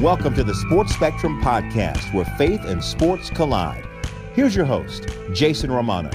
Welcome to the Sports Spectrum Podcast, where faith and sports collide. Here's your host, Jason Romano.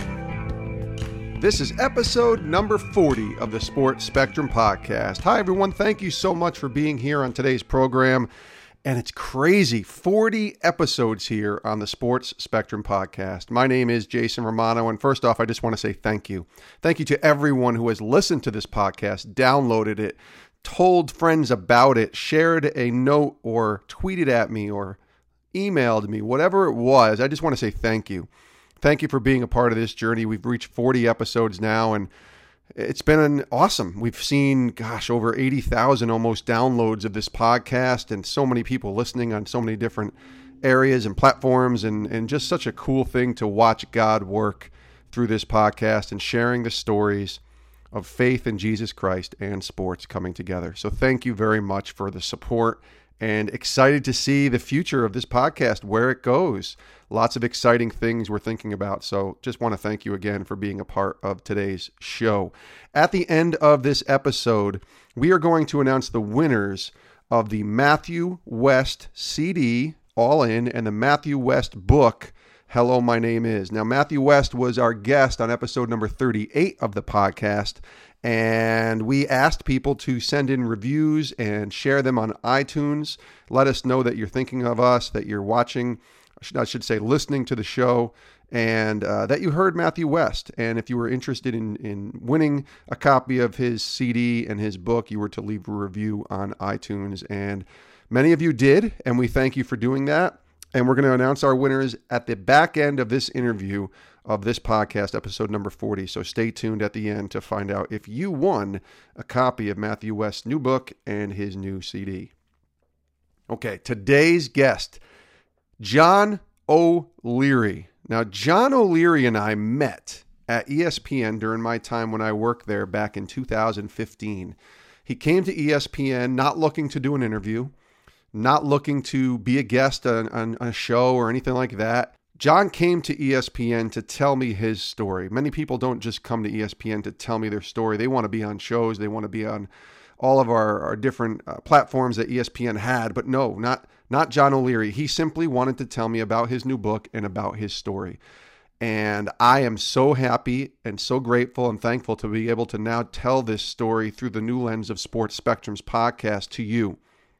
This is episode number 40 of the Sports Spectrum Podcast. Hi, everyone. Thank you so much for being here on today's program. And it's crazy, 40 episodes here on the Sports Spectrum Podcast. My name is Jason Romano, and first off, I just want to say thank you. Thank you to everyone who has listened to this podcast, downloaded it, told friends about it, shared a note, or tweeted at me, or emailed me, whatever it was. I just want to say thank you. Thank you for being a part of this journey. We've reached 40 episodes now, and it's been awesome. We've seen, over 80,000 almost downloads of this podcast, and so many people listening on so many different areas and platforms, and just such a cool thing to watch God work through this podcast and sharing the stories of faith in Jesus Christ and sports coming together. So thank you very much for the support, and excited to see the future of this podcast, where it goes. Lots of exciting things we're thinking about. So just want to thank you again for being a part of today's show. At the end of this episode, we are going to announce the winners of the Matthew West CD, All In, and the Matthew West book, Hello, My Name Is. Now, Matthew West was our guest on episode number 38 of the podcast, and we asked people to send in reviews and share them on iTunes. Let us know that you're thinking of us, that you're watching, I should say listening to the show, and that you heard Matthew West. And if you were interested in winning a copy of his CD and his book, you were to leave a review on iTunes. And many of you did, and we thank you for doing that. And we're going to announce our winners at the back end of this interview of this podcast, episode number 40. So stay tuned at the end to find out if you won a copy of Matthew West's new book and his new CD. Okay, today's guest, John O'Leary. Now, John O'Leary and I met at ESPN during my time when I worked there back in 2015. He came to ESPN not looking to do an interview, not looking to be a guest on a show or anything like that. John came to ESPN to tell me his story. Many people don't just come to ESPN to tell me their story. They want to be on shows. They want to be on all of our different platforms that ESPN had. But no, not John O'Leary. He simply wanted to tell me about his new book and about his story. And I am so happy and so grateful and thankful to be able to now tell this story through the new lens of Sports Spectrum's podcast to you.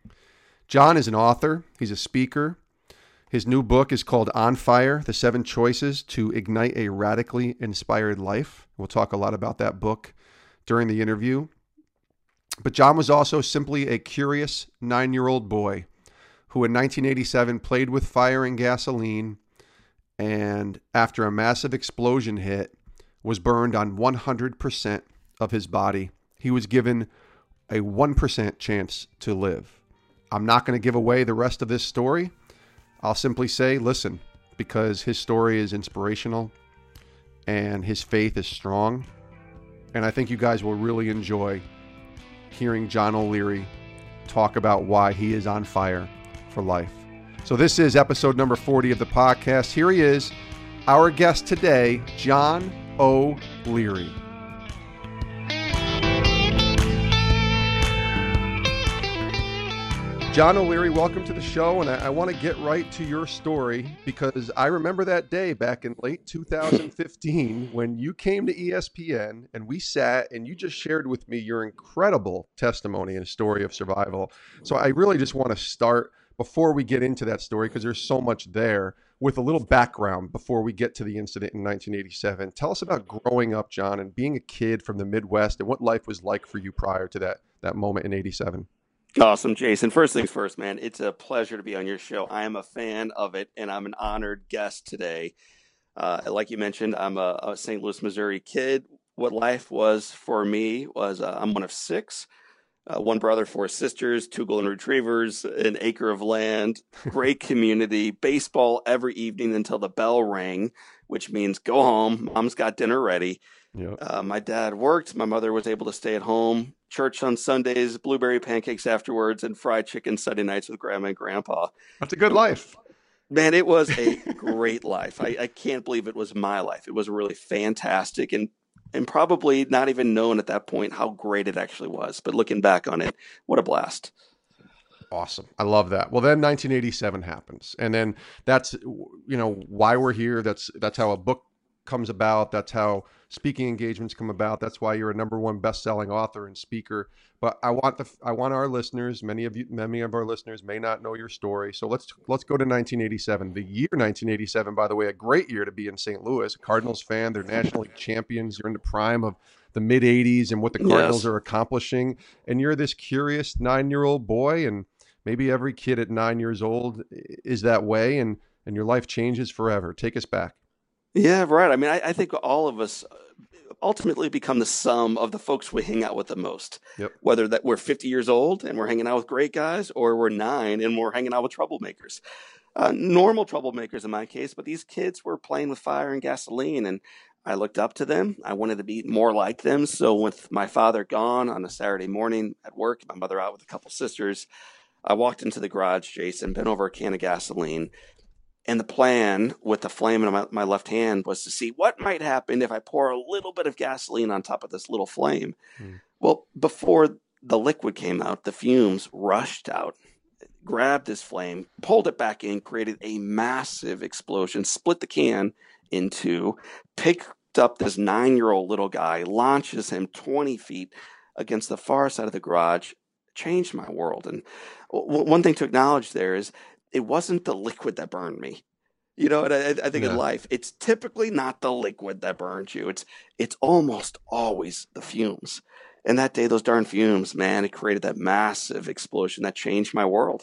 John is an author. He's a speaker. His new book is called On Fire, The 7 Choices to Ignite a Radically Inspired Life. We'll talk a lot about that book during the interview. But John was also simply a curious 9-year-old boy who in 1987 played with fire and gasoline, and after a massive explosion hit, was burned on 100% of his body. He was given a 1% chance to live. I'm not going to give away the rest of this story. I'll simply say, listen, because his story is inspirational and his faith is strong. And I think you guys will really enjoy hearing John O'Leary talk about why he is on fire for life. So this is episode number 40 of the podcast. Here he is, our guest today, John O'Leary. John O'Leary, welcome to the show, and I want to get right to your story because I remember that day back in late 2015 when you came to ESPN and we sat and you just shared with me your incredible testimony and story of survival. So I really just want to start, before we get into that story, because there's so much there, with a little background before we get to the incident in 1987. Tell us about growing up, John, and being a kid from the Midwest and what life was like for you prior to that moment in 87. Awesome, Jason. First things first, man. It's a pleasure to be on your show. I am a fan of it, and I'm an honored guest today. Like you mentioned, I'm a St. Louis, Missouri kid. What life was for me was I'm one of 6, one brother, 4 sisters, 2 golden retrievers, an acre of land, great community, baseball every evening until the bell rang, which means go home. Mom's got dinner ready. Yep. My dad worked. My mother was able to stay at home. Church on Sundays, blueberry pancakes afterwards, and fried chicken Sunday nights with Grandma and Grandpa. That's a good life. Man, it was a great life. I can't believe it was my life. It was really fantastic and probably not even known at that point how great it actually was. But looking back on it, what a blast. Awesome. I love that. Well, then 1987 happens. And then that's, why we're here. That's how a book comes about. That's how speaking engagements come about. That's why you're a #1 best-selling author and speaker. But I want our listeners, many of our listeners may not know your story. So let's go to 1987. The year 1987, by the way, a great year to be in St. Louis. A Cardinals fan, they're National League champions. You're in the prime of the mid 80s and what the Cardinals are accomplishing. And you're this curious 9-year-old boy, and maybe every kid at 9 years old is that way, and your life changes forever. Take us back. Yeah, right. I mean, I think all of us ultimately become the sum of the folks we hang out with the most. Yep. Whether that we're 50 years old and we're hanging out with great guys, or we're 9 and we're hanging out with troublemakers. Normal troublemakers in my case, but these kids were playing with fire and gasoline, and I looked up to them. I wanted to be more like them. So with my father gone on a Saturday morning at work, my mother out with a couple sisters, I walked into the garage, Jason, bent over a can of gasoline. And the plan with the flame in my left hand was to see what might happen if I pour a little bit of gasoline on top of this little flame. Well, before the liquid came out, the fumes rushed out, grabbed this flame, pulled it back in, created a massive explosion, split the can in two, picked up this 9-year-old little guy, launches him 20 feet against the far side of the garage, changed my world. And one thing to acknowledge there is it wasn't the liquid that burned me. And I think in life, it's typically not the liquid that burns you. It's almost always the fumes. And that day, those darn fumes, man, it created that massive explosion that changed my world.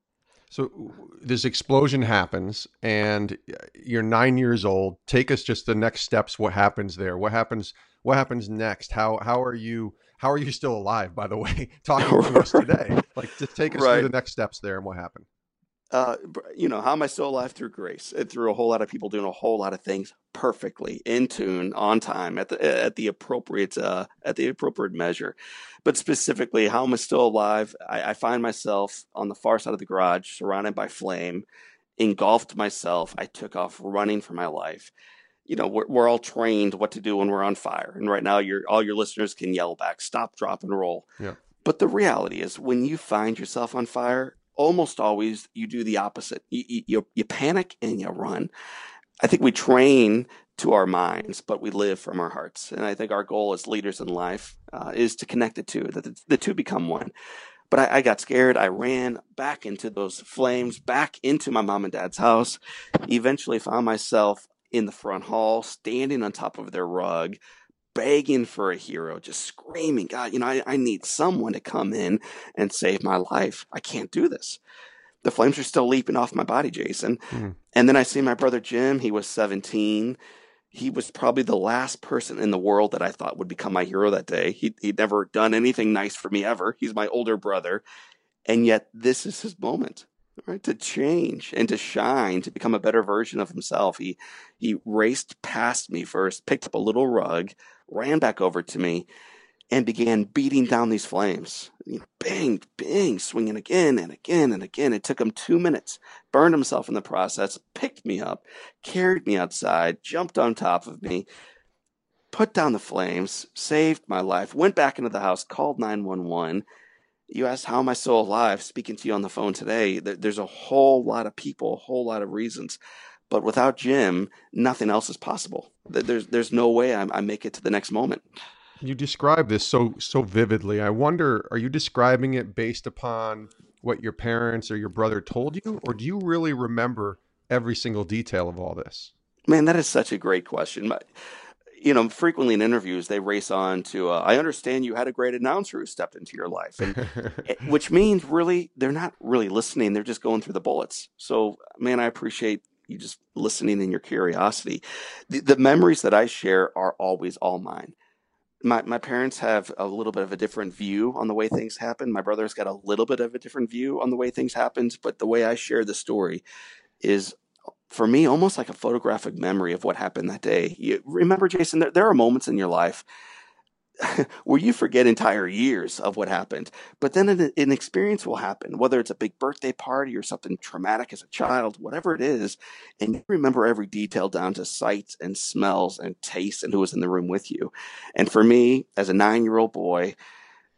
So this explosion happens, and you're 9 years old. Take us just the next steps. What happens there? What happens next? How are you still alive, by the way, talking to us today? Like, just take us through the next steps there and what happened. How am I still alive? Through grace, through a whole lot of people doing a whole lot of things perfectly, in tune, on time, at the appropriate measure. But specifically, how am I still alive? I find myself on the far side of the garage, surrounded by flame, engulfed myself. I took off running for my life. We're all trained what to do when we're on fire, and right now, all your listeners can yell back, "Stop, drop, and roll." Yeah. But the reality is, when you find yourself on fire, almost always you do the opposite. You panic and you run. I think we train to our minds, but we live from our hearts. And I think our goal as leaders in life is to connect the two, that the two become one. But I got scared. I ran back into those flames, back into my mom and dad's house. Eventually found myself in the front hall, standing on top of their rug, begging for a hero, just screaming, "God, I need someone to come in and save my life. I can't do this." The flames are still leaping off my body, Jason. And then I see my brother Jim. He was 17. He was probably the last person in the world that I thought would become my hero that day. He'd never done anything nice for me ever. He's my older brother. And yet this is his moment, right? To change and to shine, to become a better version of himself. He raced past me first, picked up a little rug, ran back over to me, and began beating down these flames. Bang, bang, swinging again and again and again. It took him 2 minutes, burned himself in the process, picked me up, carried me outside, jumped on top of me, put down the flames, saved my life, went back into the house, called 911. You asked, how am I still alive? Speaking to you on the phone today, there's a whole lot of people, a whole lot of reasons. But without Jim, nothing else is possible. There's no way I make it to the next moment. You describe this so vividly. I wonder, are you describing it based upon what your parents or your brother told you? Or do you really remember every single detail of all this? Man, that is such a great question. Frequently in interviews, they race on to, I understand you had a great announcer who stepped into your life, which means really they're not really listening. They're just going through the bullets. So, man, I appreciate you just listening and your curiosity. The memories that I share are always all mine. My parents have a little bit of a different view on the way things happen. My brother's got a little bit of a different view on the way things happened. But the way I share the story is, for me, almost like a photographic memory of what happened that day. You remember, Jason, there are moments in your life where you forget entire years of what happened. But then an experience will happen, whether it's a big birthday party or something traumatic as a child, whatever it is, and you remember every detail down to sights and smells and tastes and who was in the room with you. And for me, as a 9-year-old boy,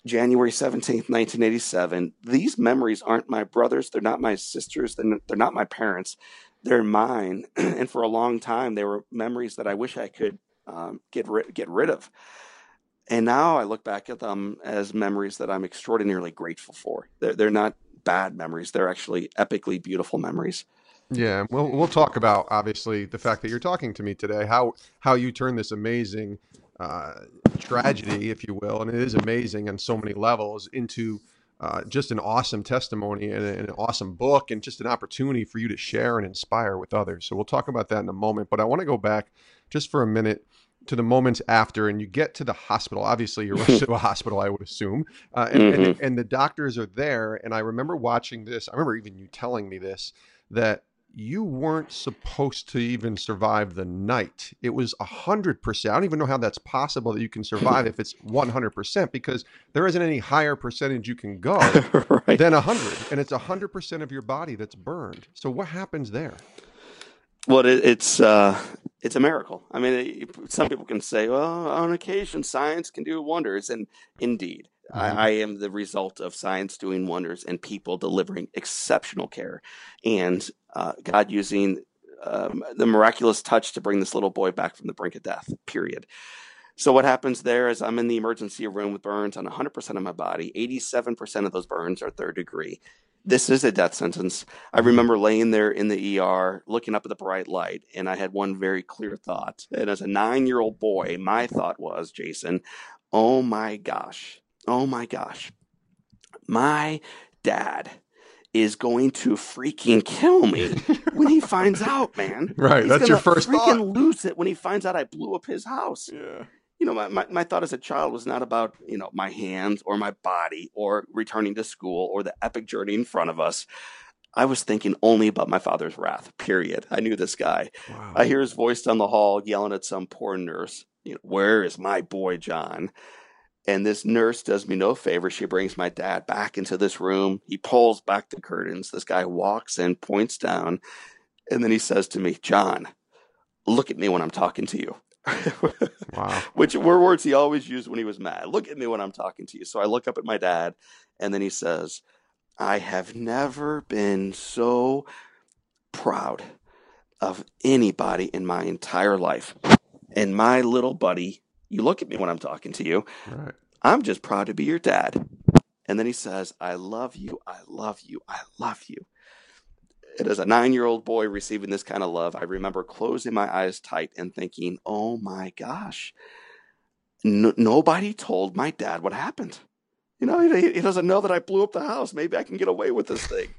January 17th, 1987. These memories aren't my brothers. They're not my sisters. They're not my parents. They're mine. And for a long time, they were memories that I wish I could get rid of. And now I look back at them as memories that I'm extraordinarily grateful for. They're not bad memories. They're actually epically beautiful memories. Yeah, we'll talk about, obviously, the fact that you're talking to me today, how you turn this amazing tragedy, if you will, and it is amazing on so many levels, into just an awesome testimony and an awesome book, and just an opportunity for you to share and inspire with others. So we'll talk about that in a moment, but I want to go back just for a minute to the moments after, and you get to the hospital. Obviously, you're rushed to a hospital, I would assume, and the doctors are there. And I remember watching this. I remember even you telling me this, that you weren't supposed to even survive the night. It was 100%. I don't even know how that's possible that you can survive if it's 100%, because there isn't any higher percentage you can go Right. than 100, and it's 100% of your body that's burned. So what happens there? Well, it's a miracle. I mean, some people can say, well, on occasion, science can do wonders. And indeed, I am the result of science doing wonders and people delivering exceptional care, and God using the miraculous touch to bring this little boy back from the brink of death, period. So what happens there is I'm in the emergency room with burns on 100% of my body. 87% of those burns are third degree. This is a death sentence. I remember laying there in the ER, looking up at the bright light, and I had one very clear thought. And as a 9-year-old boy, my thought was, Jason, oh my gosh, my dad is going to freaking kill me when he finds out, man. Right, that's your first thought. He's freaking lose it when he finds out I blew up his house. Yeah. You know, my thought as a child was not about, my hands or my body or returning to school or the epic journey in front of us. I was thinking only about my father's wrath, period. I knew this guy. Wow. I hear his voice down the hall yelling at some poor nurse, where is my boy John? And this nurse does me no favor. She brings my dad back into this room. He pulls back the curtains. This guy walks in, points down, and then he says to me, John, look at me when I'm talking to you. Wow. Which were words he always used when he was mad. Look at me when I'm talking to you. So I look up at my dad, and then he says, I have never been so proud of anybody in my entire life. And my little buddy, you look at me when I'm talking to you. Right. I'm just proud to be your dad. And then he says, I love you. I love you. I love you. And as a 9-year-old boy receiving this kind of love, I remember closing my eyes tight and thinking, oh my gosh, nobody told my dad what happened. He doesn't know that I blew up the house. Maybe I can get away with this thing.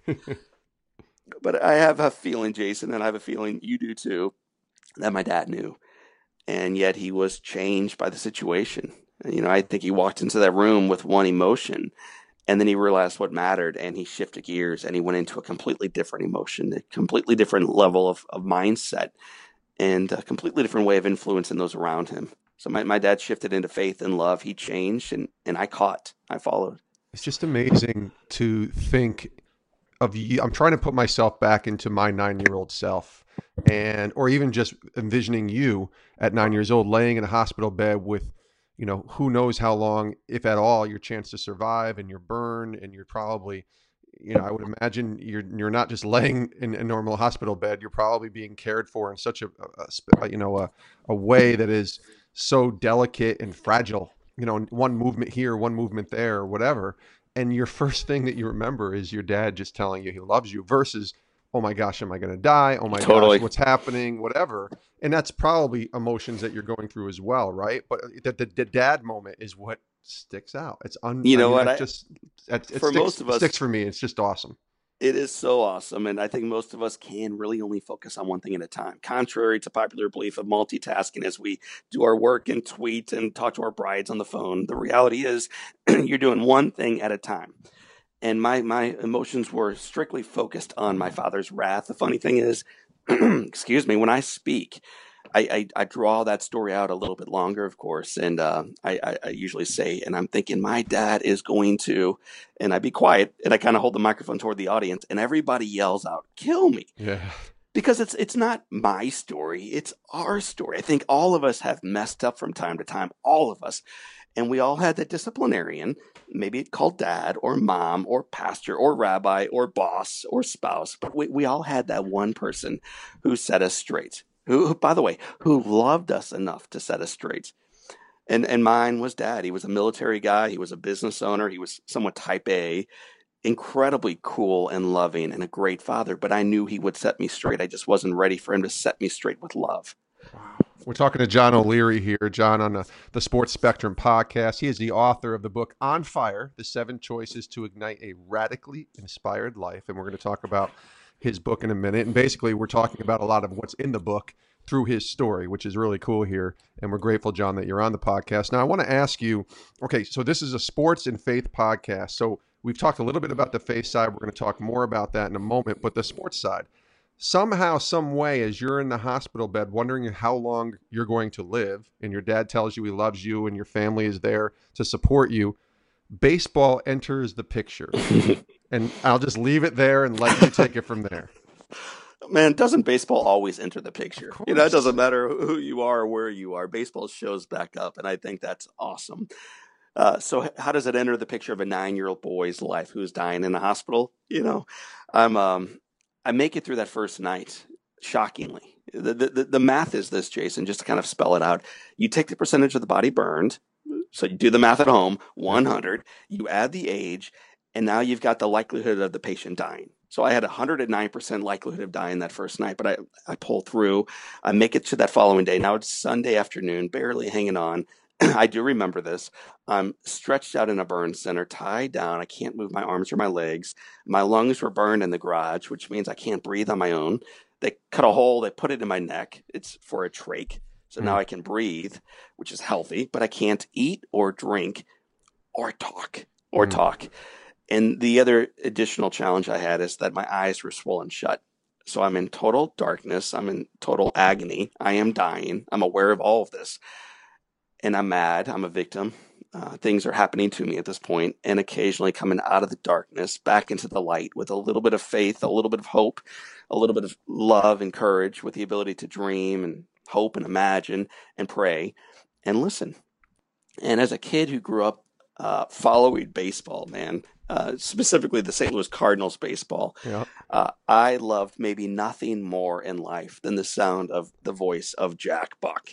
But I have a feeling, Jason, and I have a feeling you do too, that my dad knew. And yet he was changed by the situation. I think he walked into that room with one emotion, and then he realized what mattered, and he shifted gears, and he went into a completely different emotion, a completely different level of mindset, and a completely different way of influencing those around him. So my dad shifted into faith and love. He changed, and I followed. It's just amazing to think of you. I'm trying to put myself back into my 9-year-old self, or even just envisioning you at 9 years old, laying in a hospital bed with, who knows how long, if at all, your chance to survive, and you're burned, and you're probably, I would imagine you're not just laying in a normal hospital bed. You're probably being cared for in such a way that is so delicate and fragile. One movement here, one movement there, or whatever. And your first thing that you remember is your dad just telling you he loves you, versus, oh my gosh, am I going to die? Oh my gosh, what's happening? Whatever. And that's probably emotions that you're going through as well, right? But the dad moment is what sticks out. It's most of us, sticks for me. It's just awesome. It is so awesome. And I think most of us can really only focus on one thing at a time, contrary to popular belief of multitasking as we do our work and tweet and talk to our brides on the phone. The reality is you're doing one thing at a time. And my emotions were strictly focused on my father's wrath. The funny thing is, excuse me, when I speak, I draw that story out a little bit longer, of course. And I usually say, and I'm thinking, my dad is going to, and I be quiet, and I kind of hold the microphone toward the audience, and everybody yells out, kill me. Yeah. Because it's not my story, it's our story. I think all of us have messed up from time to time, all of us. And we all had that disciplinarian, maybe called dad or mom or pastor or rabbi or boss or spouse. But we all had that one person who set us straight, who, by the way, who loved us enough to set us straight. And mine was dad. He was a military guy. He was a business owner. He was somewhat type A, incredibly cool and loving and a great father. But I knew he would set me straight. I just wasn't ready for him to set me straight with love. We're talking to John O'Leary here, John, on the Sports Spectrum podcast. He is the author of the book On Fire, The 7 Choices to Ignite a Radically Inspired Life. And we're going to talk about his book in a minute. And basically, we're talking about a lot of what's in the book through his story, which is really cool here. And we're grateful, John, that you're on the podcast. Now, I want to ask you, okay, so this is a sports and faith podcast. So we've talked a little bit about the faith side. We're going to talk more about that in a moment. But the sports side, somehow, some way, as you're in the hospital bed wondering how long you're going to live, and your dad tells you he loves you and your family is there to support you, baseball enters the picture. And I'll just leave it there and let you take it from there. Man, doesn't baseball always enter the picture? It doesn't matter who you are or where you are. Baseball shows back up, and I think that's awesome. So how does it enter the picture of a 9-year-old boy's life who's dying in the hospital? I make it through that first night, shockingly. The math is this, Jason, just to kind of spell it out. You take the percentage of the body burned, so you do the math at home, 100, you add the age, and now you've got the likelihood of the patient dying. So I had 109% likelihood of dying that first night, but I pull through. I make it to that following day. Now it's Sunday afternoon, barely hanging on. I do remember this. I'm stretched out in a burn center, tied down. I can't move my arms or my legs. My lungs were burned in the garage, which means I can't breathe on my own. They cut a hole. They put it in my neck. It's for a trach. So now I can breathe, which is healthy, but I can't eat or drink or talk. And the other additional challenge I had is that my eyes were swollen shut. So I'm in total darkness. I'm in total agony. I am dying. I'm aware of all of this. And I'm mad. I'm a victim. Things are happening to me at this point, and occasionally coming out of the darkness back into the light with a little bit of faith, a little bit of hope, a little bit of love and courage, with the ability to dream and hope and imagine and pray and listen. And as a kid who grew up following baseball, man, specifically the St. Louis Cardinals baseball, I loved maybe nothing more in life than the sound of the voice of Jack Buck.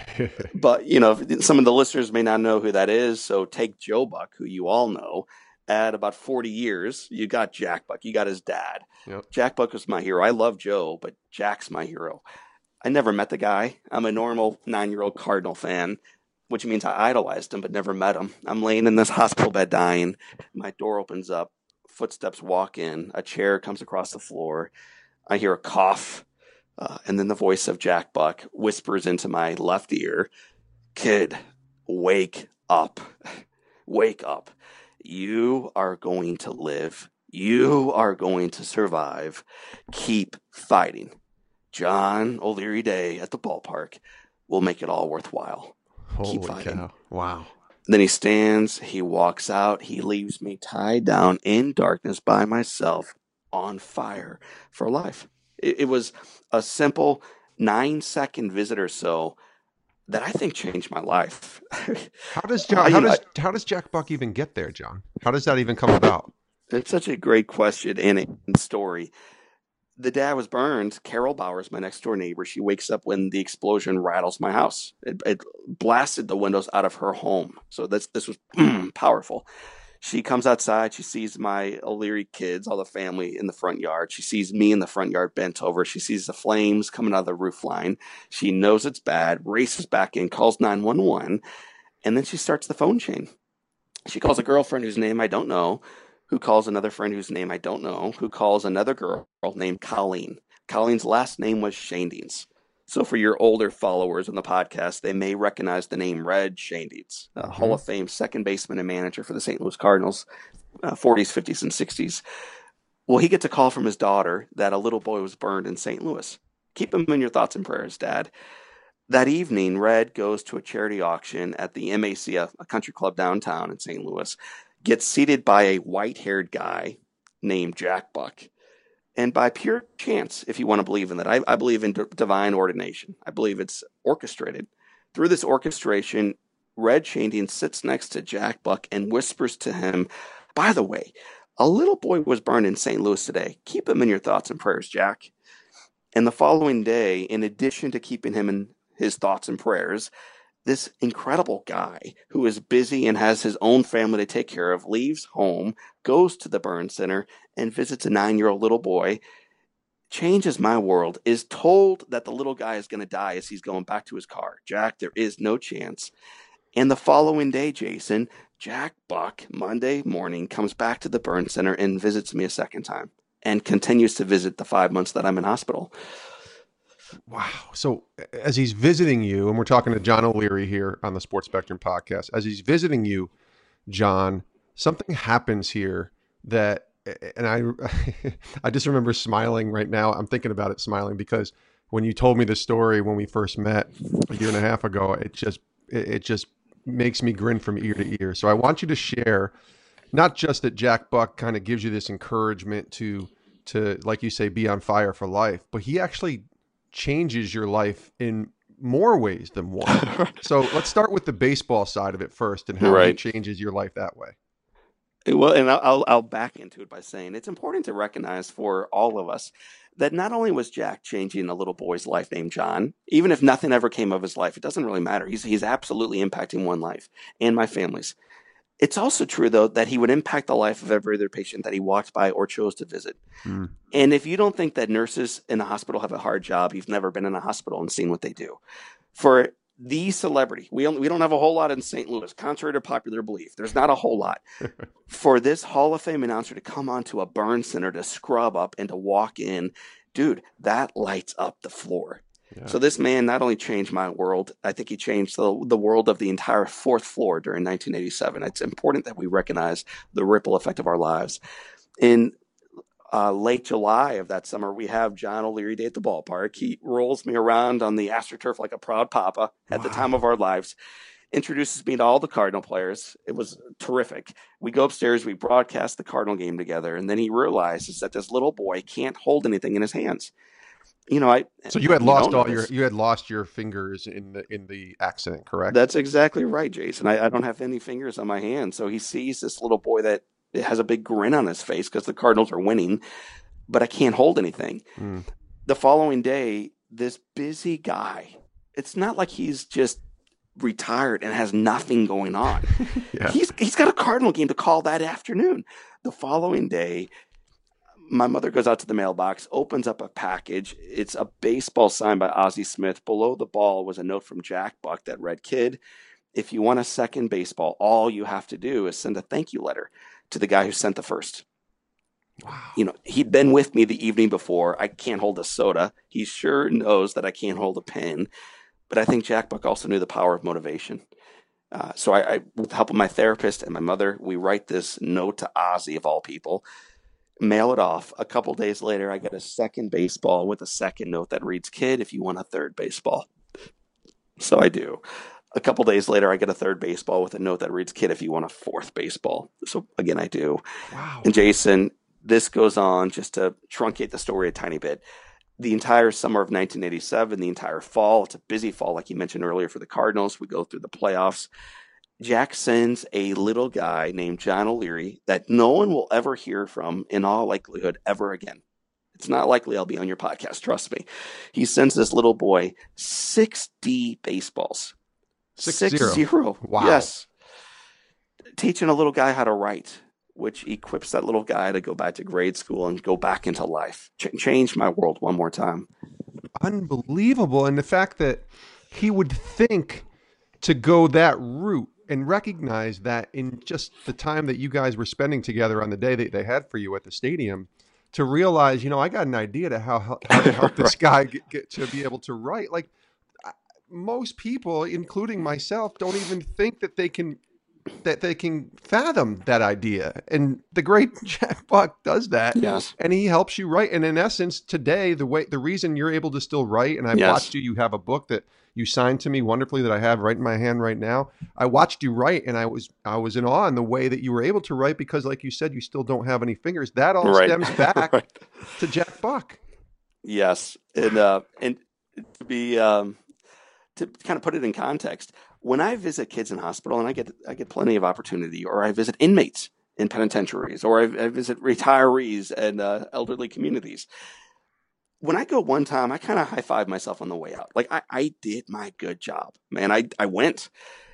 But, some of the listeners may not know who that is. So take Joe Buck, who you all know. At about 40 years, you got Jack Buck. You got his dad. Yep. Jack Buck was my hero. I love Joe, but Jack's my hero. I never met the guy. I'm a normal 9-year-old Cardinal fan, which means I idolized him, but never met him. I'm laying in this hospital bed dying. My door opens up. Footsteps walk in. A chair comes across the floor. I hear a cough. And then the voice of Jack Buck whispers into my left ear, "Kid, wake up. Wake up. You are going to live. You are going to survive. Keep fighting. John O'Leary Day at the ballpark will make it all worthwhile. Keep fighting." Cow. Wow. Then he stands, he walks out, he leaves me tied down in darkness by myself, on fire for life. It was a simple 9-second visit or so that I think changed my life. How does Jack Buck even get there, John? How does that even come about? It's such a great question and a story. The dad was burned. Carol Bowers, my next door neighbor, she wakes up when the explosion rattles my house. It blasted the windows out of her home. So this was powerful. She comes outside. She sees my O'Leary kids, all the family in the front yard. She sees me in the front yard bent over. She sees the flames coming out of the roof line. She knows it's bad, races back in, calls 911, and then she starts the phone chain. She calls a girlfriend whose name I don't know, who calls another friend whose name I don't know, who calls another girl named Colleen. Colleen's last name was Shandings. So for your older followers on the podcast, they may recognize the name Red Shandings, Hall of Fame second baseman and manager for the St. Louis Cardinals, 40s, 50s, and 60s. Well, he gets a call from his daughter that a little boy was burned in St. Louis. Keep him in your thoughts and prayers, Dad. That evening, Red goes to a charity auction at the MAC, a country club downtown in St. Louis, gets seated by a white-haired guy named Jack Buck. And by pure chance, if you want to believe in that, I believe in divine ordination. I believe it's orchestrated. Through this orchestration, Red Shanding sits next to Jack Buck and whispers to him, "By the way, a little boy was burned in St. Louis today. Keep him in your thoughts and prayers, Jack." And the following day, in addition to keeping him in his thoughts and prayers, this incredible guy who is busy and has his own family to take care of leaves home, goes to the burn center, and visits a 9-year-old little boy, changes my world, is told that the little guy is going to die as he's going back to his car. Jack, there is no chance. And the following day, Jason, Jack Buck, Monday morning, comes back to the burn center and visits me a second time and continues to visit the 5 months that I'm in hospital. Wow. So as he's visiting you, and we're talking to John O'Leary here on the Sports Spectrum podcast, as he's visiting you, John, something happens here that, and I just remember smiling right now. I'm thinking about it smiling because when you told me the story when we first met a year and a half ago, it just makes me grin from ear to ear. So I want you to share, not just that Jack Buck kind of gives you this encouragement to, like you say, be on fire for life, but he actually changes your life in more ways than one. So let's start with the baseball side of it first and how he changes your life that way. Well, and I'll back into it by saying it's important to recognize for all of us that not only was Jack changing a little boy's life named John, even if nothing ever came of his life, it doesn't really matter. He's absolutely impacting one life and my family's. It's also true, though, that he would impact the life of every other patient that he walked by or chose to visit. Mm. And if you don't think that nurses in a hospital have a hard job, you've never been in a hospital and seen what they do. For the celebrity, we don't have a whole lot in St. Louis, contrary to popular belief. There's not a whole lot. For this Hall of Fame announcer to come onto a burn center to scrub up and to walk in, dude, that lights up the floor. Yeah. So this man not only changed my world, I think he changed the world of the entire fourth floor during 1987. It's important that we recognize the ripple effect of our lives. In late July of that summer, we have John O'Leary Day at the ballpark. He rolls me around on the AstroTurf like a proud papa at the time of our lives, introduces me to all the Cardinal players. It was terrific. We go upstairs, we broadcast the Cardinal game together, and then he realizes that this little boy can't hold anything in his hands. So you had lost your fingers in the accident, correct? That's exactly right, Jason. I don't have any fingers on my hands. So he sees this little boy that has a big grin on his face because the Cardinals are winning, but I can't hold anything. Mm. The following day, this busy guy, it's not like he's just retired and has nothing going on. Yeah. He's got a Cardinal game to call that afternoon. The following day, my mother goes out to the mailbox, opens up a package. It's a baseball signed by Ozzie Smith. Below the ball was a note from Jack Buck that read, "Kid, if you want a second baseball, all you have to do is send a thank you letter to the guy who sent the first." Wow. He'd been with me the evening before. I can't hold a soda. He sure knows that I can't hold a pen. But I think Jack Buck also knew the power of motivation. So I with the help of my therapist and my mother, we write this note to Ozzie, of all people, mail it off. A couple days later, I get a second baseball with a second note that reads, "Kid, if you want a third baseball." So I do. A couple days later, I get a third baseball with a note that reads, "Kid, if you want a fourth baseball." So again, I do. Wow. And Jason, this goes on, just to truncate the story a tiny bit. The entire summer of 1987, the entire fall, it's a busy fall, like you mentioned earlier, for the Cardinals. We go through the playoffs. Jack sends a little guy named John O'Leary that no one will ever hear from, in all likelihood, ever again. It's not likely I'll be on your podcast, trust me. He sends this little boy 6D baseballs. 6-0. Wow. Yes. Teaching a little guy how to write, which equips that little guy to go back to grade school and go back into life. Change my world one more time. Unbelievable. And the fact that he would think to go that route and recognize that in just the time that you guys were spending together on the day that they had for you at the stadium, to realize, I got an idea to how to help this guy get to be able to write. Like, most people, including myself, don't even think that they can fathom that idea. And the great Jack Buck does that. Yes. And he helps you write. And in essence, today, the reason you're able to still write, and I've watched you have a book that you signed to me wonderfully that I have right in my hand right now. I watched you write, and I was in awe in the way that you were able to write, because like you said, you still don't have any fingers. That all stems back to Jack Buck. Yes. And to kind of put it in context, When I visit kids in hospital, and I get plenty of opportunity, or I visit inmates in penitentiaries, or I visit retirees and elderly communities. When I go one time, I kind of high five myself on the way out. Like I did my good job, man. I went.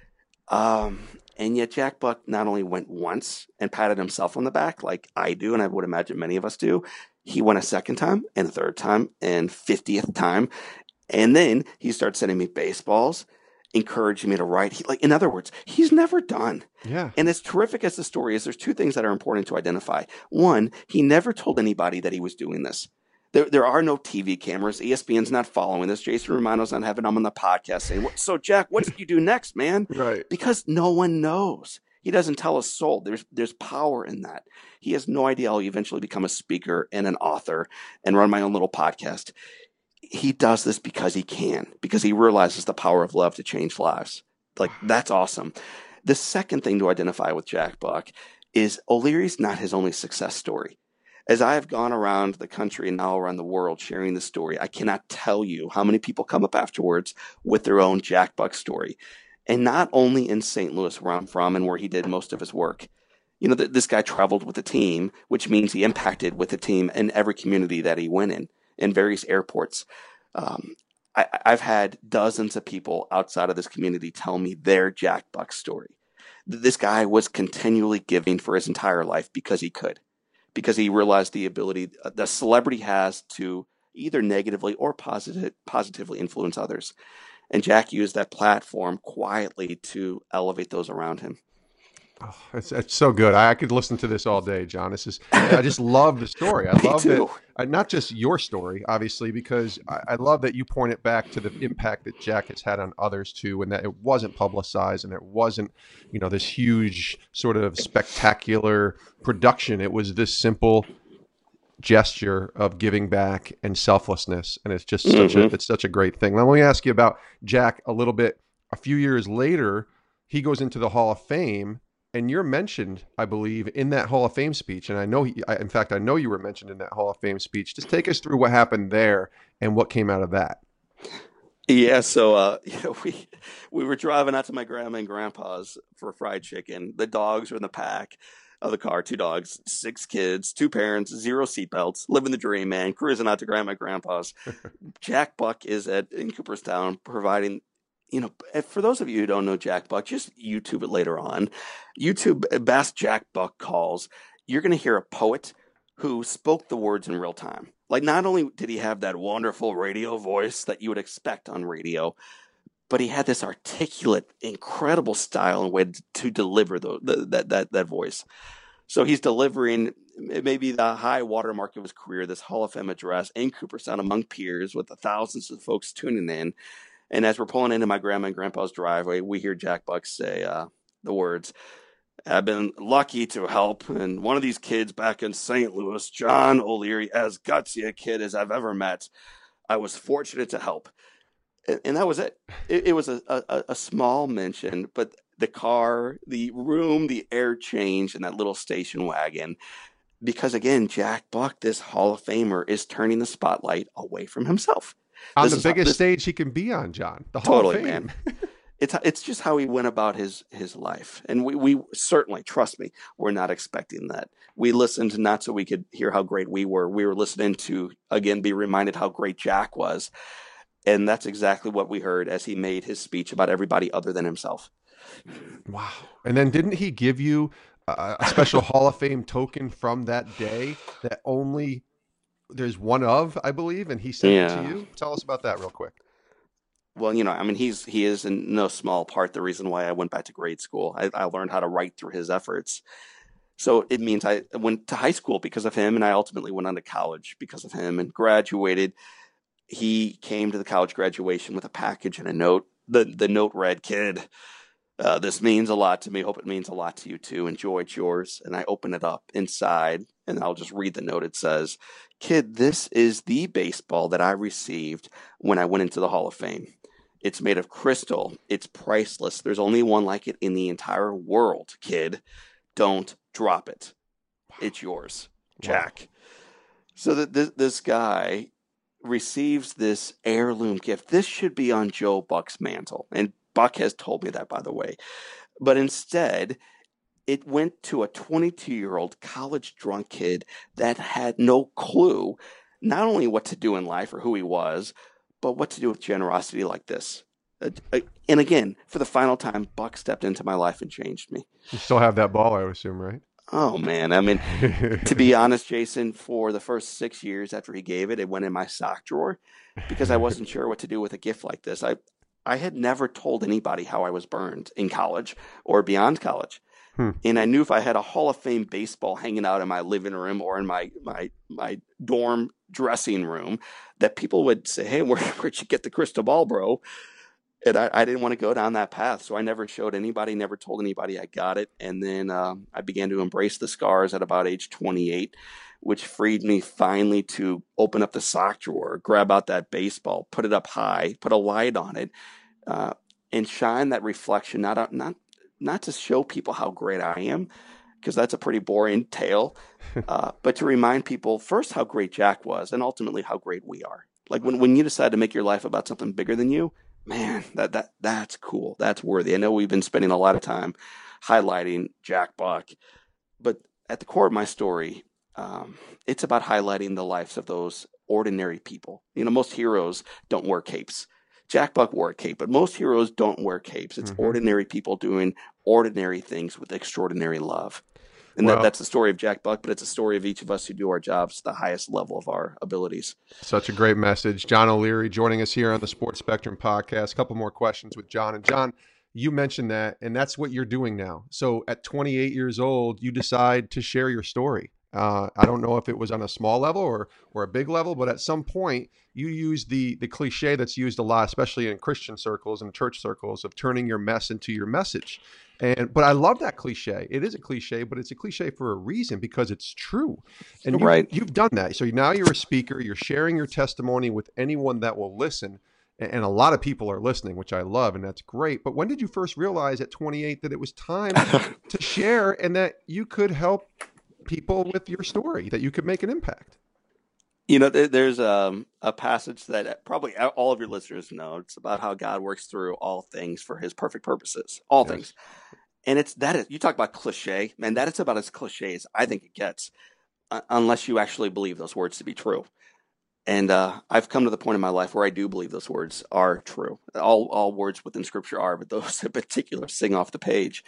And yet Jack Buck not only went once and patted himself on the back like I do, and I would imagine many of us do, he went a second time and a third time and 50th time. And then he starts sending me baseballs, encouraging me to write. In other words, he's never done. Yeah. And as terrific as the story is, there's two things that are important to identify. One, he never told anybody that he was doing this. There are no TV cameras. ESPN's not following this. Jason Romano's not having him on the podcast saying, so Jack, what did you do next, man? Right. Because no one knows. He doesn't tell a soul. There's power in that. He has no idea I'll eventually become a speaker and an author and run my own little podcast. He does this because he can, because he realizes the power of love to change lives. Like, that's awesome. The second thing to identify with Jack Buck is O'Leary's not his only success story. As I have gone around the country and now around the world sharing the story, I cannot tell you how many people come up afterwards with their own Jack Buck story. And not only in St. Louis, where I'm from and where he did most of his work. This guy traveled with a team, which means he impacted with the team in every community that he went in various airports. I've had dozens of people outside of this community tell me their Jack Buck story. This guy was continually giving for his entire life because he could. Because he realized the ability the celebrity has to either negatively or positively influence others. And Jack used that platform quietly to elevate those around him. Oh, it's so good. I could listen to this all day, John. I just love the story. I love too. that, not just your story, obviously, because I love that you point it back to the impact that Jack has had on others too, and that it wasn't publicized and it wasn't, this huge sort of spectacular production. It was this simple gesture of giving back and selflessness, and it's just such a great thing. Now, let me ask you about Jack a little bit. A few years later, he goes into the Hall of Fame. And you're mentioned, I believe, in that Hall of Fame speech. And I know, I know you were mentioned in that Hall of Fame speech. Just take us through what happened there and what came out of that. Yeah, so we were driving out to my grandma and grandpa's for fried chicken. The dogs were in the back of the car, 2 dogs, 6 kids, 2 parents, 0 seatbelts, living the dream, man, cruising out to grandma and grandpa's. Jack Buck is in Cooperstown providing. For those of you who don't know Jack Buck, just YouTube it later on. YouTube best Jack Buck calls. You're going to hear a poet who spoke the words in real time. Like, not only did he have that wonderful radio voice that you would expect on radio, but he had this articulate, incredible style and way to deliver that voice. So he's delivering maybe the high watermark of his career, this Hall of Fame address in Cooperstown among peers with the thousands of folks tuning in. And as we're pulling into my grandma and grandpa's driveway, we hear Jack Buck say the words, "I've been lucky to help, and one of these kids back in St. Louis, John O'Leary, as gutsy a kid as I've ever met. I was fortunate to help." And that was it. It was a small mention, but the car, the room, the air changed in that little station wagon. Because again, Jack Buck, this Hall of Famer, is turning the spotlight away from himself. On the biggest stage he can be on, John. The Hall of Fame. Man. It's just how he went about his life. And we certainly, trust me, we're not expecting that. We listened not so we could hear how great we were. We were listening to, again, be reminded how great Jack was. And that's exactly what we heard as he made his speech about everybody other than himself. Wow. And then didn't he give you a special Hall of Fame token from that day that only there's one of, I believe, and he sent it to you? Tell us about that real quick. Well, he is in no small part the reason why I went back to grade school. I learned how to write through his efforts. So it means I went to high school because of him, and I ultimately went on to college because of him and graduated. He came to the college graduation with a package and a note. The note read, "Kid, this means a lot to me. Hope it means a lot to you too. Enjoy, it's yours." And I open it up inside, and I'll just read the note. It says, "Kid, this is the baseball that I received when I went into the Hall of Fame. It's made of crystal. It's priceless. There's only one like it in the entire world. Kid, don't drop it. It's yours, Jack." Wow. So that this guy receives this heirloom gift. This should be on Joe Buck's mantle. And Buck has told me that, by the way. But instead, it went to a 22-year-old college drunk kid that had no clue not only what to do in life or who he was, but what to do with generosity like this. And again, for the final time, Buck stepped into my life and changed me. You still have that ball, I would assume, right? Oh, man. I mean, to be honest, Jason, for the first 6 years after he gave it, it went in my sock drawer because I wasn't sure what to do with a gift like this. I had never told anybody how I was burned in college or beyond college. And I knew if I had a Hall of Fame baseball hanging out in my living room or in my dorm dressing room, that people would say, hey, where'd you get the crystal ball, bro? And I didn't want to go down that path. So I never showed anybody, never told anybody I got it. And then I began to embrace the scars at about age 28, which freed me finally to open up the sock drawer, grab out that baseball, put it up high, put a light on it, and shine that reflection, not to show people how great I am, because that's a pretty boring tale, but to remind people first how great Jack was and ultimately how great we are. Like when you decide to make your life about something bigger than you, man, that's cool. That's worthy. I know we've been spending a lot of time highlighting Jack Buck, but at the core of my story, it's about highlighting the lives of those ordinary people. You know, most heroes don't wear capes. Jack Buck wore a cape, but most heroes don't wear capes. It's ordinary people doing ordinary things with extraordinary love. And that's the story of Jack Buck, but it's a story of each of us who do our jobs to the highest level of our abilities. Such a great message. John O'Leary joining us here on the Sports Spectrum podcast. A couple more questions with John. And John, you mentioned that, and that's what you're doing now. So at 28 years old, you decide to share your story. I don't know if it was on a small level or a big level, but at some point you use the cliche that's used a lot, especially in Christian circles and church circles, of turning your mess into your message. But I love that cliche. It is a cliche, but it's a cliche for a reason, because it's true. And you've done that. So now you're a speaker, you're sharing your testimony with anyone that will listen. And a lot of people are listening, which I love, and that's great. But when did you first realize at 28 that it was time to share and that you could help people with your story, that you could make an impact? You know, there's a passage that probably all of your listeners know. It's about how God works through all things for his perfect purposes, all things. And you talk about cliche, man, that is about as cliche as I think it gets, unless you actually believe those words to be true. And I've come to the point in my life where I do believe those words are true. All words within Scripture are, but those in particular sing off the page.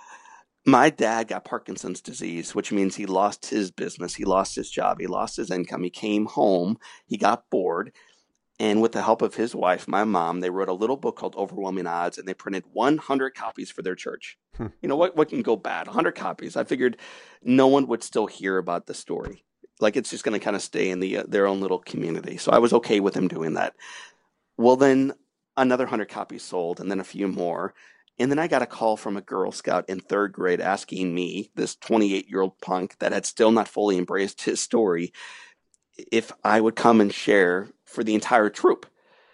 My dad got Parkinson's disease, which means he lost his business, he lost his job, he lost his income. He came home, he got bored, and with the help of his wife, my mom, they wrote a little book called Overwhelming Odds, and they printed 100 copies for their church. You know, what can go bad? 100 copies. I figured no one would still hear about the story. Like, it's just going to kind of stay in their own little community. So I was okay with him doing that. Well, then another 100 copies sold, and then a few more. And then I got a call from a Girl Scout in third grade asking me, this 28-year-old punk that had still not fully embraced his story, if I would come and share for the entire troop.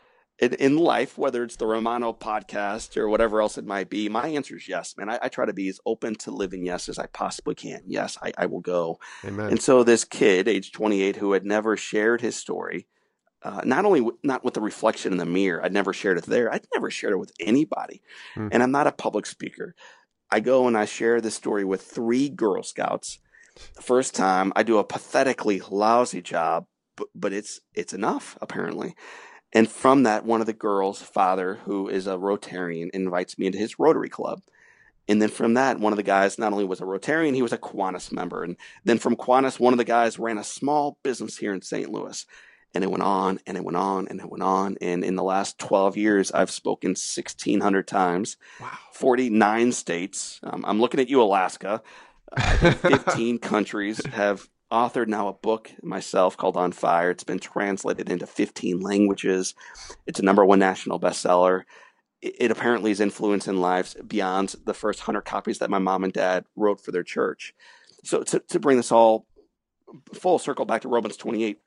In life, whether it's the Romano podcast or whatever else it might be, my answer is yes, man. I try to be as open to living yes as I possibly can. Yes, I will go. Amen. And so this kid, age 28, who had never shared his story, not with the reflection in the mirror. I'd never shared it there. I'd never shared it with anybody. And I'm not a public speaker. I go and I share this story with 3 Girl Scouts. The first time I do a pathetically lousy job, but it's enough, apparently. And from that, one of the girls' father, who is a Rotarian, invites me into his Rotary Club. And then from that, one of the guys not only was a Rotarian, he was a Kiwanis member. And then from Kiwanis, one of the guys ran a small business here in St. Louis. And it went on, and it went on, and it went on. And in the last 12 years, I've spoken 1,600 times, 49 states. I'm looking at you, Alaska. 15 countries. Have authored now a book myself called On Fire. It's been translated into 15 languages. It's a #1 national bestseller. It apparently is influencing lives beyond the first 100 copies that my mom and dad wrote for their church. So to bring this all full circle back to Romans 28,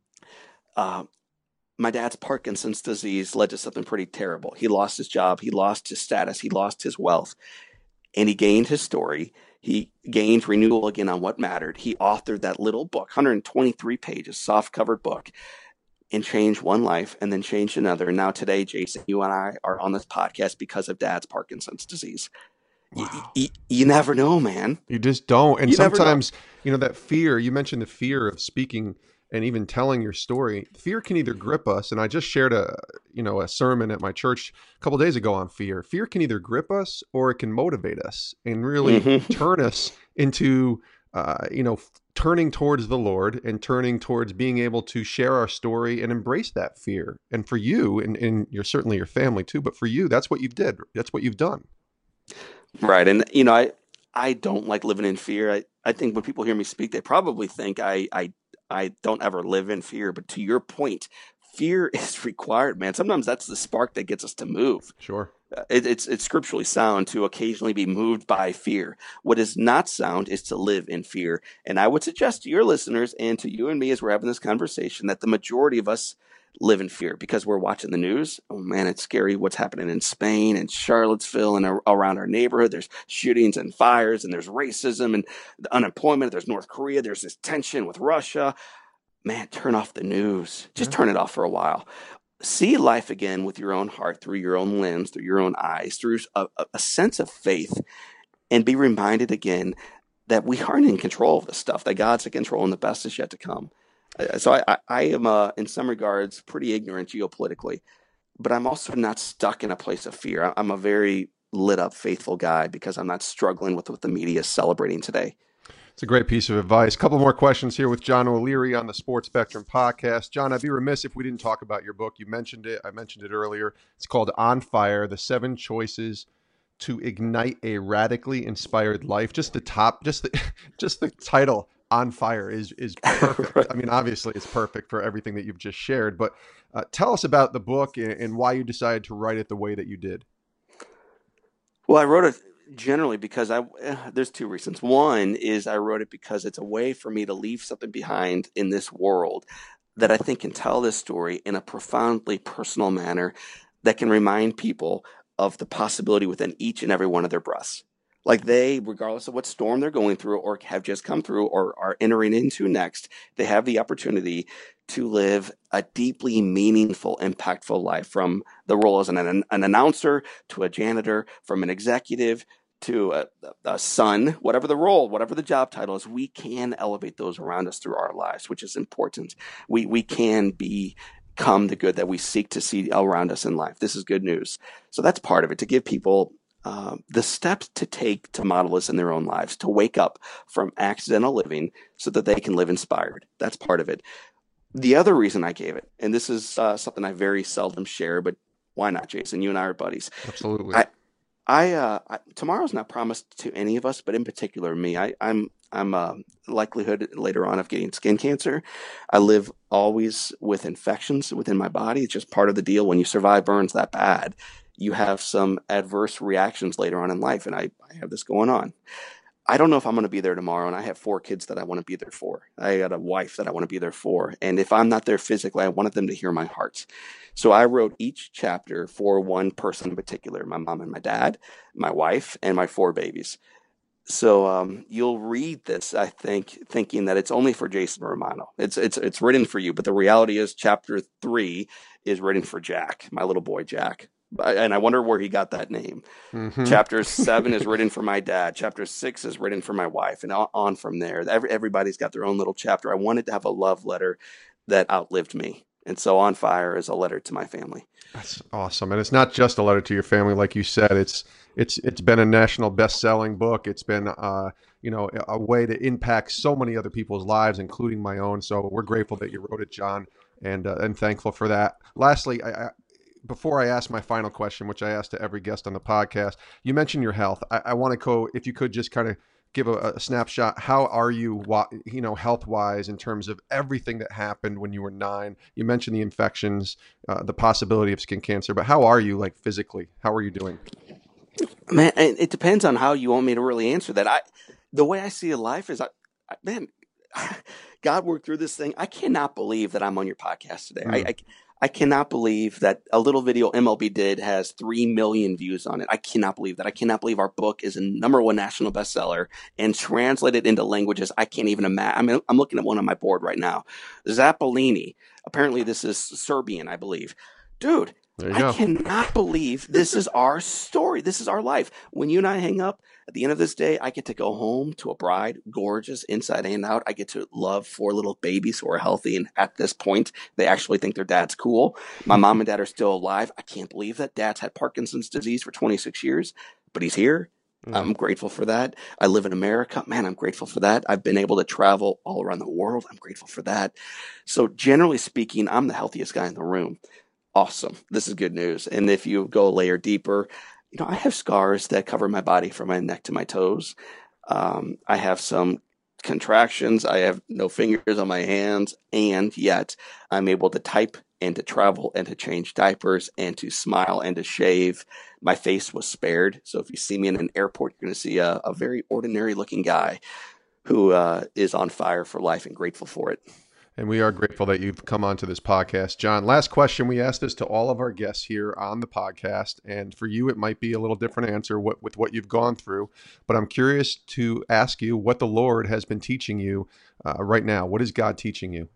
my dad's Parkinson's disease led to something pretty terrible. He lost his job, he lost his status, he lost his wealth, and he gained his story. He gained renewal again on what mattered. He authored that little book, 123 pages, soft-covered book. and change one life and then change another. And now today, Jason, you and I are on this podcast because of Dad's Parkinson's disease. Wow. You never know, man. You just don't. And You never know. sometimes, that fear, you mentioned the fear of speaking and even telling your story. Fear can either grip us. And I just shared a sermon at my church a couple of days ago on fear. Fear can either grip us or it can motivate us and really turn us into, turning towards the Lord and turning towards being able to share our story and embrace that fear. And for you, and you're certainly your family too, but for you, that's what you did. That's what you've done. Right. And, I don't like living in fear. I think when people hear me speak, they probably think I don't ever live in fear. But to your point, fear is required, man. Sometimes that's the spark that gets us to move. Sure. It's scripturally sound to occasionally be moved by fear. What is not sound is to live in fear. And I would suggest to your listeners and to you and me as we're having this conversation that the majority of us live in fear because we're watching the news. Oh man, it's scary what's happening in Spain and Charlottesville and around our neighborhood. There's shootings and fires and there's racism and the unemployment. There's North Korea. There's this tension with Russia. Man, turn off the news. Just turn it off for a while. See life again with your own heart, through your own lens, through your own eyes, through a sense of faith, and be reminded again that we aren't in control of this stuff, that God's in control and the best is yet to come. So I am, in some regards, pretty ignorant geopolitically, but I'm also not stuck in a place of fear. I'm a very lit up, faithful guy because I'm not struggling with what the media is celebrating today. It's a great piece of advice. A couple more questions here with John O'Leary on the Sports Spectrum podcast. John, I'd be remiss if we didn't talk about your book. You mentioned it. I mentioned it earlier. It's called On Fire, The 7 Choices to Ignite a Radically Inspired Life. Just the title, On Fire, is perfect. Right. I mean, obviously it's perfect for everything that you've just shared, but tell us about the book and why you decided to write it the way that you did. Well, I wrote it generally because there's 2 reasons. One is I wrote it because it's a way for me to leave something behind in this world that I think can tell this story in a profoundly personal manner that can remind people of the possibility within each and every one of their breaths. Like they, regardless of what storm they're going through or have just come through or are entering into next, they have the opportunity to live a deeply meaningful, impactful life, from the role as an announcer to a janitor, from an executive to a son, whatever the role, whatever the job title is. We can elevate those around us through our lives, which is important. We can become the good that we seek to see around us in life. This is good news. So that's part of it, to give people the steps to take to model this in their own lives, to wake up from accidental living so that they can live inspired. That's part of it. The other reason I gave it, and this is something I very seldom share, but why not, Jason? You and I are buddies. Absolutely. Tomorrow's not promised to any of us, but in particular me. I'm likelihood later on of getting skin cancer. I live always with infections within my body. It's just part of the deal. When you survive burns that bad, you have some adverse reactions later on in life, and I have this going on. I don't know if I'm going to be there tomorrow, and I have 4 kids that I want to be there for. I got a wife that I want to be there for, and if I'm not there physically, I wanted them to hear my heart. So I wrote each chapter for one person in particular: my mom and my dad, my wife, and my 4 babies. So you'll read this, I think, thinking that it's only for Jason Romano. It's written for you, but the reality is, chapter 3 is written for Jack, my little boy Jack. And I wonder where he got that name. Mm-hmm. Chapter 7 is written for my dad. Chapter 6 is written for my wife, and on from there. Everybody's got their own little chapter. I wanted to have a love letter that outlived me. And so On Fire is a letter to my family. That's awesome. And it's not just a letter to your family. Like you said, it's been a national best-selling book. It's been, a way to impact so many other people's lives, including my own. So we're grateful that you wrote it, John, and thankful for that. Lastly, before I ask my final question, which I ask to every guest on the podcast, you mentioned your health. I want to go, if you could just kind of give a snapshot. How are you, health-wise, in terms of everything that happened when you were 9? You mentioned the infections, the possibility of skin cancer, but how are you, like, physically? How are you doing? Man, it depends on how you want me to really answer that. The way I see life is, God worked through this thing. I cannot believe that I'm on your podcast today. I cannot believe that a little video MLB did has 3 million views on it. I cannot believe that. I cannot believe our book is a #1 national bestseller and translated into languages I can't even imagine. I mean, I'm looking at one on my board right now. Zapolini. Apparently this is Serbian, I believe. Dude, I cannot believe this is our story. This is our life. When you and I hang up, at the end of this day, I get to go home to a bride, gorgeous, inside and out. I get to love 4 little babies who are healthy, and at this point, they actually think their dad's cool. My mom and dad are still alive. I can't believe that. Dad's had Parkinson's disease for 26 years, but he's here. I'm grateful for that. I live in America. Man, I'm grateful for that. I've been able to travel all around the world. I'm grateful for that. So generally speaking, I'm the healthiest guy in the room. Awesome. This is good news. And if you go a layer deeper, I have scars that cover my body from my neck to my toes. I have some contractions. I have no fingers on my hands, and yet I'm able to type and to travel and to change diapers and to smile and to shave. My face was spared. So if you see me in an airport, you're going to see a very ordinary looking guy who is on fire for life and grateful for it. And we are grateful that you've come onto this podcast. John, last question. We asked this to all of our guests here on the podcast. And for you, it might be a little different answer with what you've gone through. But I'm curious to ask you what the Lord has been teaching you right now. What is God teaching you?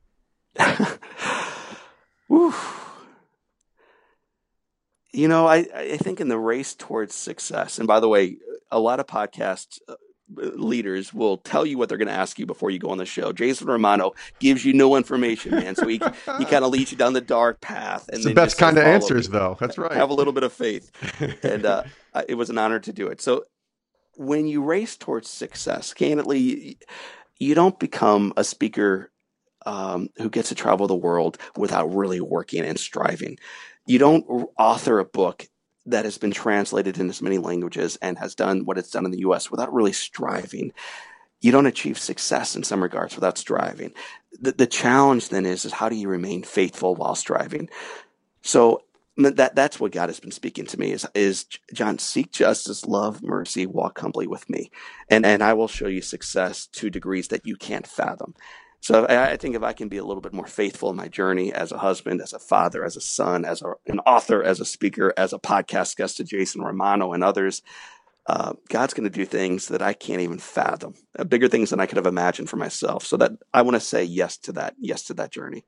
I think in the race towards success, and by the way, a lot of podcasts leaders will tell you what they're going to ask you before you go on the show. Jason Romano gives you no information, man. So he kind of leads you down the dark path. And it's the best kind of answers, though. That's right. Have a little bit of faith. And it was an honor to do it. So when you race towards success, candidly, you don't become a speaker who gets to travel the world without really working and striving. You don't author a book that has been translated into so many languages and has done what it's done in the U.S. without really striving. You don't achieve success in some regards without striving. The challenge then is how do you remain faithful while striving? So that's what God has been speaking to me is John, seek justice, love, mercy, walk humbly with me. And I will show you success to degrees that you can't fathom. So I think if I can be a little bit more faithful in my journey as a husband, as a father, as a son, as an author, as a speaker, as a podcast guest to Jason Romano and others, God's going to do things that I can't even fathom, bigger things than I could have imagined for myself. So that I want to say yes to that journey.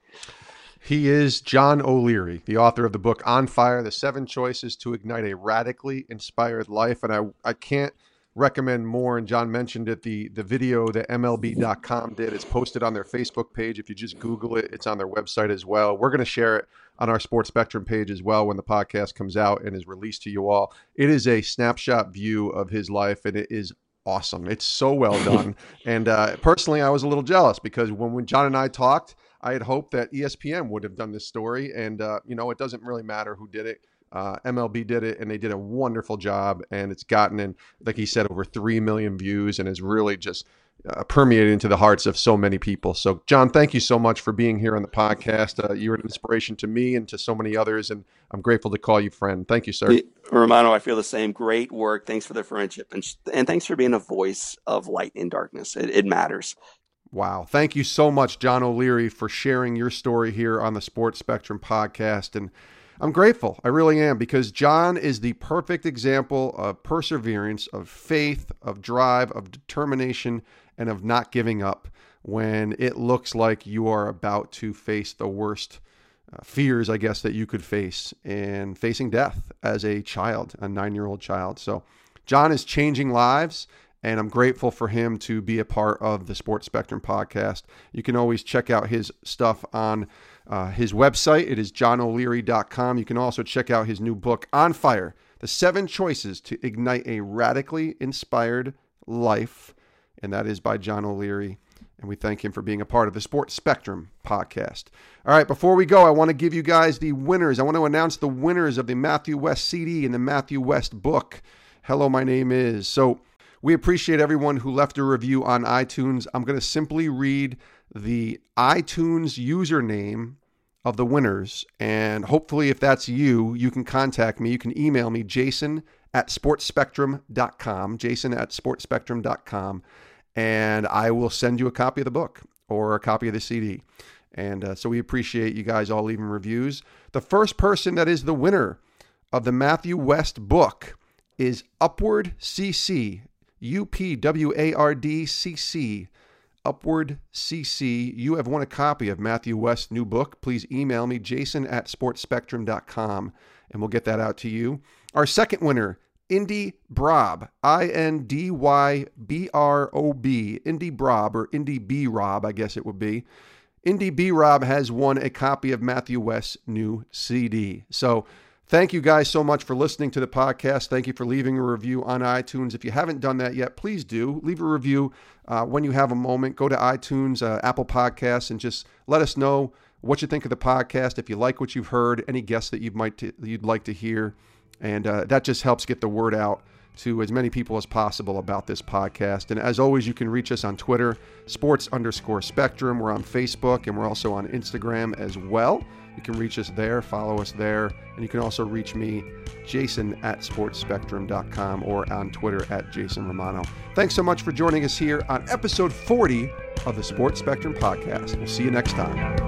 He is John O'Leary, the author of the book On Fire, The 7 Choices to Ignite a Radically Inspired Life. And I can't recommend more. And John mentioned it, the video that MLB.com did. It's posted on their Facebook page. If you just Google it, it's on their website as well. We're going to share it on our Sports Spectrum page as well when the podcast comes out and is released to you all. It is a snapshot view of his life, and it is awesome. It's so well done. And personally, I was a little jealous because when John and I talked, I had hoped that ESPN would have done this story. And, it doesn't really matter who did it. MLB did it, and they did a wonderful job, and it's gotten, and like he said, over 3 million views, and has really just permeated into the hearts of so many people. So, John, thank you so much for being here on the podcast. You're an inspiration to me and to so many others, and I'm grateful to call you friend. Thank you, sir. Romano, I feel the same. Great work. Thanks for the friendship, and thanks for being a voice of light in darkness. It matters. Wow. Thank you so much, John O'Leary, for sharing your story here on the Sports Spectrum podcast. And I'm grateful. I really am, because John is the perfect example of perseverance, of faith, of drive, of determination, and of not giving up when it looks like you are about to face the worst fears, I guess, that you could face, and facing death as a child, a 9-year-old child. So John is changing lives, and I'm grateful for him to be a part of the Sports Spectrum podcast. You can always check out his stuff on his website. It is johnoleary.com. You can also check out his new book, On Fire, The 7 Choices to Ignite a Radically Inspired Life. And that is by John O'Leary. And we thank him for being a part of the Sports Spectrum podcast. All right, before we go, I want to give you guys the winners. I want to announce the winners of the Matthew West CD and the Matthew West book, Hello, My Name Is. So we appreciate everyone who left a review on iTunes. I'm going to simply read the iTunes username of the winners. And hopefully, if that's you, you can contact me. You can email me, jason@sportspectrum.com, jason@sportspectrum.com. And I will send you a copy of the book or a copy of the CD. And so we appreciate you guys all leaving reviews. The first person that is the winner of the Matthew West book is Upward CC, UPWARD-CC, Upward CC. You have won a copy of Matthew West's new book. Please email me, jason@sportspectrum.com, and we'll get that out to you. Our second winner, Indy Brob, INDYBROB, Indy Brob, or Indy B Rob, I guess it would be. Indy B Rob has won a copy of Matthew West's new CD. So thank you guys so much for listening to the podcast. Thank you for leaving a review on iTunes. If you haven't done that yet, please do. Leave a review when you have a moment. Go to iTunes, Apple Podcasts, and just let us know what you think of the podcast. If you like what you've heard, any guests that you'd like to hear. And that just helps get the word out to as many people as possible about this podcast. And as always, you can reach us on Twitter, sports_spectrum. We're on Facebook, and we're also on Instagram as well. You can reach us there, follow us there, and you can also reach me, jason@sportspectrum.com, or on Twitter @JasonRomano. Thanks so much for joining us here on episode 40 of the Sports Spectrum Podcast. We'll see you next time.